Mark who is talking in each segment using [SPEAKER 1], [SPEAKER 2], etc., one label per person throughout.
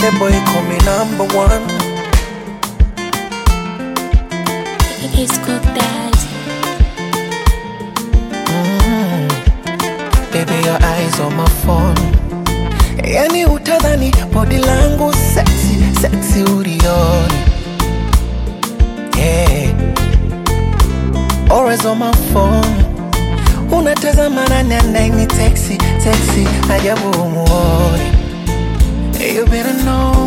[SPEAKER 1] The boy call me #1.
[SPEAKER 2] It's Cook Dad.
[SPEAKER 1] Baby, your eyes on my phone. Yani utadhani body langu sexy, sexy ulioni. Yeah. Always on my phone. Unatazama nani anaini texi, texi, ajabu umuoni. You better know,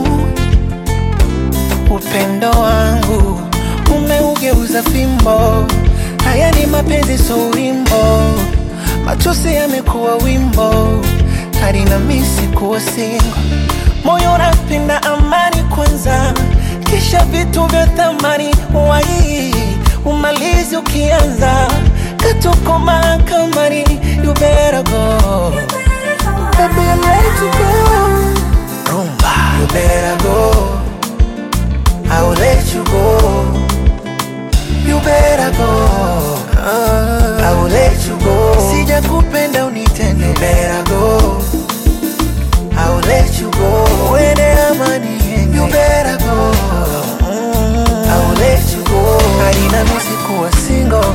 [SPEAKER 1] upendo wangu umeugeuza fimbo. Haya ni mapenzi so wimbo, machozi yamekuwa wimbo, hadi na misi kuwa single. Moyo unapenda amani kwanza, kisha vitu vya thamani wai umalizi ukianza katuko mahakamani. You better go, baby, I'm ready to go. Rumba, you better go, I will let you go. You better go, I will let you go. Sija kupenda unitende. You better go, I will let you go. Uende amani yenge. You better go, I will let you go. Haina misi kuwa single.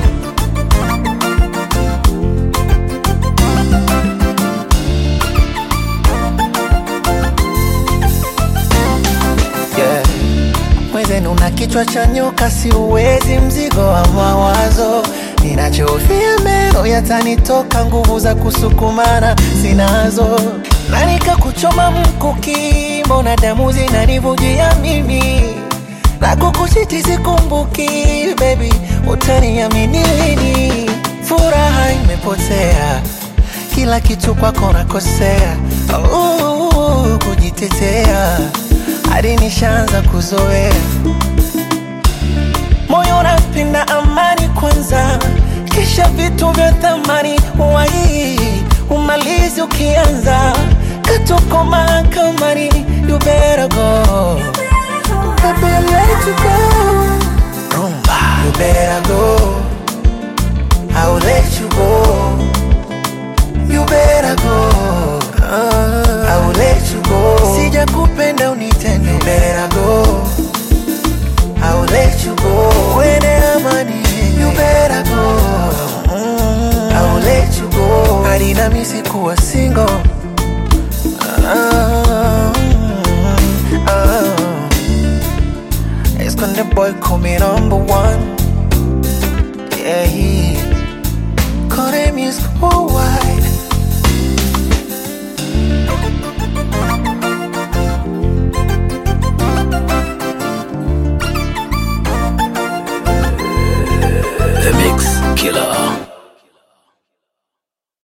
[SPEAKER 1] Yeah. Mwenzenu una kichwa cha nyoka, si uwezi mzigo wa mawazo. Ninachofia meno yatanitoka, nguvu za kusukumana sinazo. Na nikakuchoma mkuki, mbona damu zinanivujia mimi. Na kukuchiti sikumbuki, baby, utaniamini lini. Furaha imepotea, kila kitu kwako nakosea. Kujitetea hadi nishaanza kuzoea. Moyo unapenda amani kwanza, kisha vitu vya thamani wai umalizi ukianza katuko mahakamani. You better go, baby, I'm ready to go. Rumba, you better go,